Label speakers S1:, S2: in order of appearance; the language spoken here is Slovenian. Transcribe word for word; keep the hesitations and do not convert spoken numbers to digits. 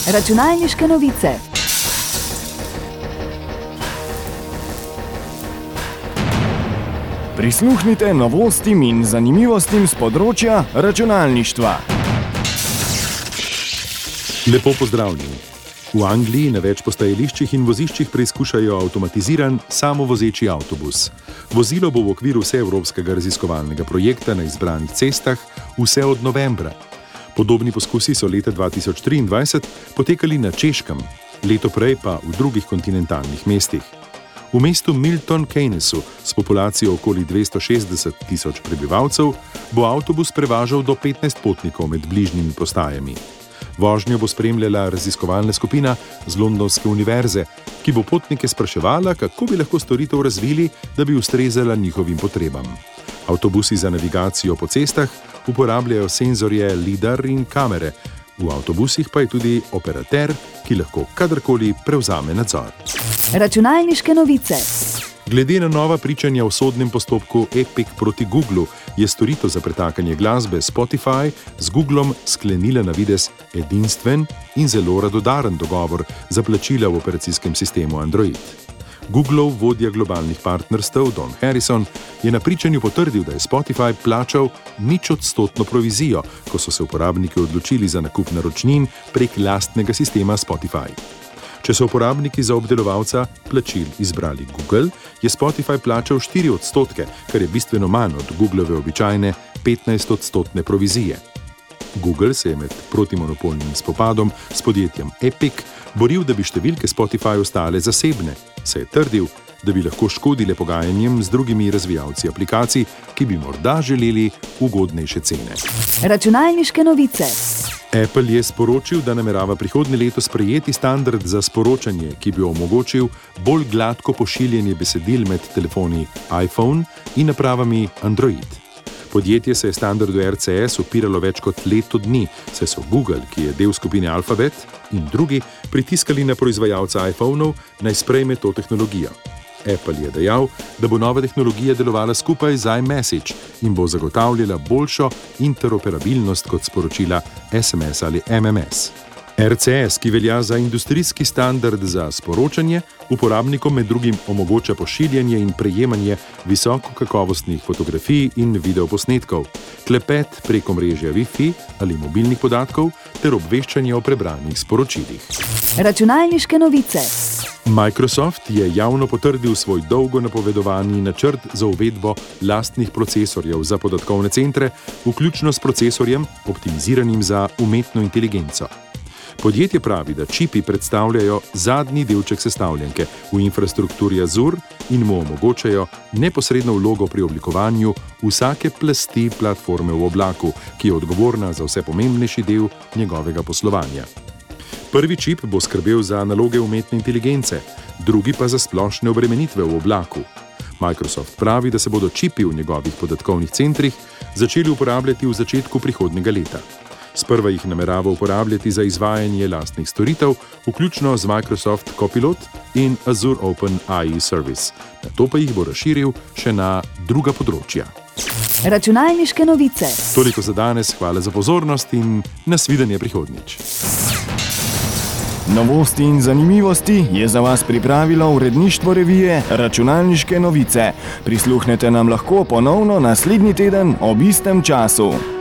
S1: Računalniške novice.
S2: Prisluhnite novostim in zanimivostim z področja računalništva.
S3: Lepo pozdravljeni. V Angliji na več postajališčih in voziščih preizkušajo avtomatiziran samovozeči avtobus. Vozilo bo v okviru vseevropskega raziskovalnega projekta na izbranih cestah vse od novembra. Podobni poskusi so leta dva tisoč triindvajset potekali na Češkem, leto prej pa v drugih kontinentalnih mestih. V mestu Milton Keynesu s populacijo okoli dvesto šestdeset tisoč prebivalcev bo avtobus prevažal do petnajst potnikov med bližnjimi postajami. Vožnjo bo spremljala raziskovalna skupina z Londonske univerze, ki bo potnike spraševala, kako bi lahko storitev razvili, da bi ustrezala njihovim potrebam. Avtobusi za navigacijo po cestah uporabljajo senzorje lidar in kamere. V avtobusih pa je tudi operater, ki lahko kadarkoli prevzame nadzor.
S1: Računalniške novice.
S3: Glede na nova pričanja v sodnem postopku Epic proti Googlu je storitev za pretakanje glasbe Spotify z Googlom sklenila na videz edinstven in zelo radodaren dogovor za plačila v operacijskem sistemu Android. Googlov vodja globalnih partnerstev Don Harrison je na pričanju potrdil, da je Spotify plačal nič odstotno provizijo, ko so se uporabniki odločili za nakup naročnin prek lastnega sistema Spotify. Če so uporabniki za obdelovalca plačil izbrali Google, je Spotify plačal štiri odstotke, kar je bistveno manj od Googlove običajne petnajst odstotne provizije. Google se je med protimonopolnim spopadom s podjetjem Epic boril, da bi številke Spotify ostale zasebne, saj je trdil, da bi lahko škodile pogajanjem z drugimi razvijalci aplikacij, ki bi morda želeli ugodnejše cene.
S1: Računalniške novice.
S3: Apple je sporočil, da namerava prihodnje leto sprejeti standard za sporočanje, ki bi omogočil bolj gladko pošiljanje besedil med telefoni iPhone in napravami Android. Podjetje se je standardu R C S upiralo več kot leto dni, saj so Google, ki je del skupine Alphabet, in drugi pritiskali na proizvajalca iPhonov, naj sprejme to tehnologijo. Apple je dejal, da bo nova tehnologija delovala skupaj z iMessage in bo zagotavljala boljšo interoperabilnost kot sporočila S M S ali M M S. R C S, ki velja za industrijski standard za sporočanje, uporabnikom med drugim omogoča pošiljanje in prejemanje visokokakovostnih fotografij in videoposnetkov, klepet preko mrežja Wi-Fi ali mobilnih podatkov ter obveščanje o prebranih sporočilih.
S1: Računalniške novice.
S3: Microsoft je javno potrdil svoj dolgo napovedovani načrt za uvedbo lastnih procesorjev za podatkovne centre, vključno s procesorjem, optimiziranim za umetno inteligenco. Podjetje pravi, da čipi predstavljajo zadnji delček sestavljanke v infrastrukturi Azure in mu omogočajo neposredno vlogo pri oblikovanju vsake plasti platforme v oblaku, ki je odgovorna za vse pomembnejši del njegovega poslovanja. Prvi čip bo skrbel za naloge umetne inteligence, drugi pa za splošne obremenitve v oblaku. Microsoft pravi, da se bodo čipi v njegovih podatkovnih centrih začeli uporabljati v začetku prihodnjega leta. Sprva jih namerava uporabljati za izvajanje lastnih storitev, vključno z Microsoft Copilot in Azure Open A I Service. Nato pa jih bo razširil še na druga področja.
S1: Računalniške novice.
S3: Toliko za danes, hvala za pozornost in nasvidenje prihodnjič.
S2: Novosti in zanimivosti je za vas pripravilo uredništvo revije Računalniške novice. Prisluhnete nam lahko ponovno naslednji teden ob istem času.